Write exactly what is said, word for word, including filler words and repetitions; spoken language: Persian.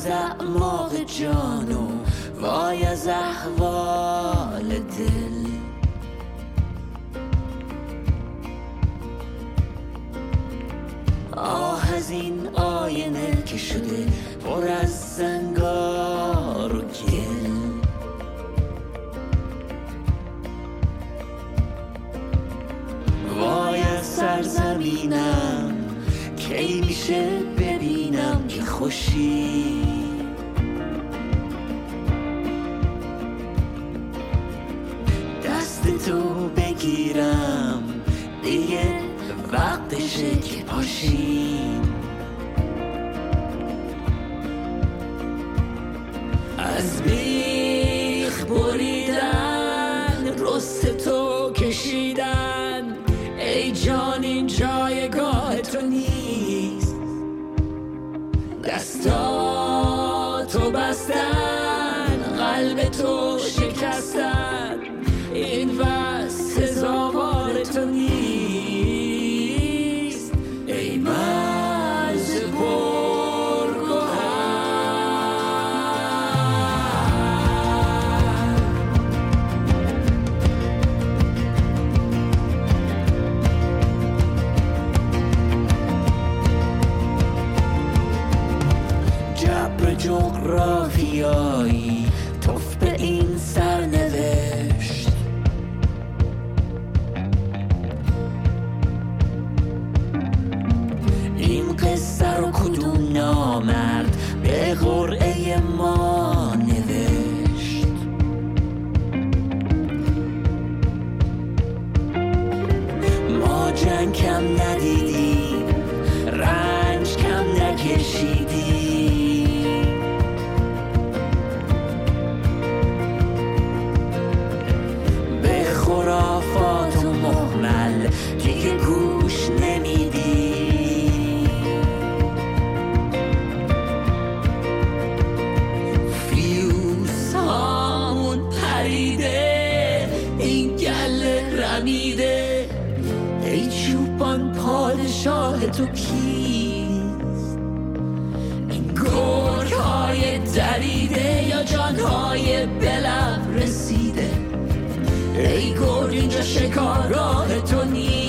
اعماق جانو وای از احوال دل. آه از این آینه که شده پر از زنگار و گل. وای از سرزمینم کی میشه ببینم که خوشی. دست تو بگیرم دیگه وقتشه که پاشیم. از بیخ بریدن رست تو کشیدن ای جان این جایگاه تو نیست. دستاتو بستن قلب تو شکستن این بس سزاوار تو نیست. ای مرز پرگوهر جبر جغرافیایی توف به این سرنوشت. این قصه رو کدوم نامرد به قرعه ما نوشت. ما جنگ کم ندیدیم رنج کم نکشیدیم. به خرافات و مهمل دیگه گوش نمیدیم. فیوز هامون پریده این گله رمیده. ای چوپان پادشاه تو کیست؟ این گرگ های دریده یا جان های بلب رسیده؟ ای گرگ اینجا شکارگاه تو نیست.